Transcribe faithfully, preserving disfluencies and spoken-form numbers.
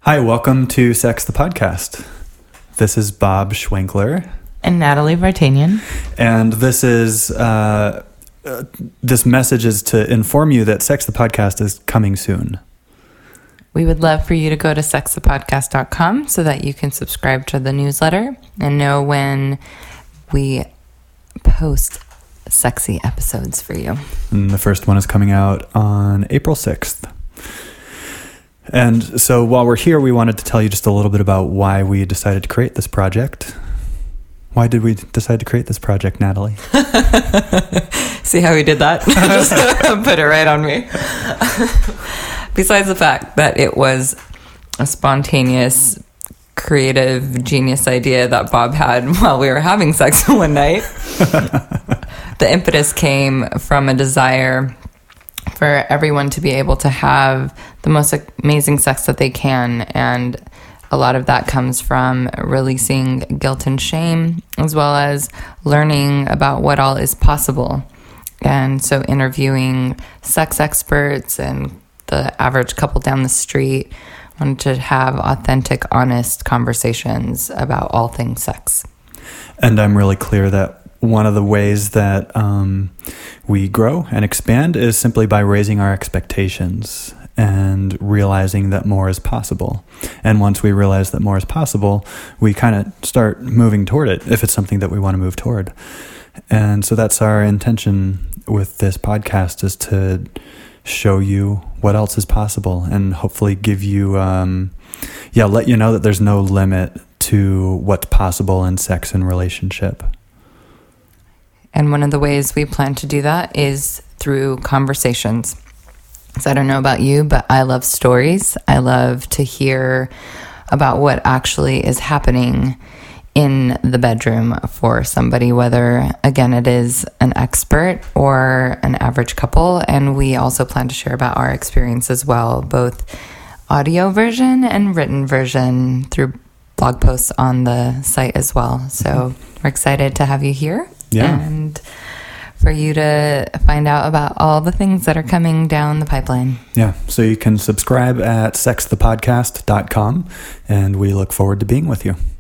Hi, welcome to Sex the Podcast. This is Bob Schwenkler. And Natalie Vartanian. And this is, uh, uh, this message is to inform you that Sex the Podcast is coming soon. We would love for you to go to sex the podcast dot com so that you can subscribe to the newsletter and know when we post sexy episodes for you. And the first one is coming out on April sixth. And so while we're here, we wanted to tell you just a little bit about why we decided to create this project. Why did we decide to create this project, Natalie? See how we did that? Just put it right on me. Besides the fact that it was a spontaneous, creative, genius idea that Bob had while we were having sex one night, the impetus came from a desire for everyone to be able to have the most amazing sex that they can. And a lot of that comes from releasing guilt and shame, as well as learning about what all is possible. And so interviewing sex experts and the average couple down the street wanted to have authentic, honest conversations about all things sex. And I'm really clear that one of the ways that um, we grow and expand is simply by raising our expectations and realizing that more is possible. And once we realize that more is possible, we kind of start moving toward it if it's something that we want to move toward. And so that's our intention with this podcast, is to show you what else is possible and hopefully give you, um, yeah, let you know that there's no limit to what's possible in sex and relationship. And one of the ways we plan to do that is through conversations. So I don't know about you, but I love stories. I love to hear about what actually is happening in the bedroom for somebody, whether, again, it is an expert or an average couple. And we also plan to share about our experience as well, both audio version and written version through blog posts on the site as well. So we're excited to have you here. Yeah. And for you to find out about all the things that are coming down the pipeline. Yeah. So you can subscribe at sex the podcast dot com, and we look forward to being with you.